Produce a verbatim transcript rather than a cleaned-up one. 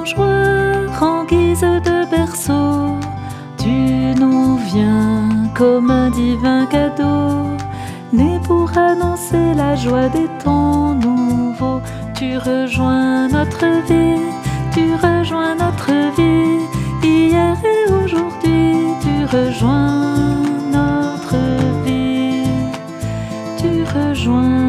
joie, en guise de berceau, tu nous viens comme un divin cadeau, né pour annoncer la joie des temps nouveaux. Tu rejoins notre vie, tu rejoins notre vie, hier et aujourd'hui, tu rejoins notre vie, tu rejoins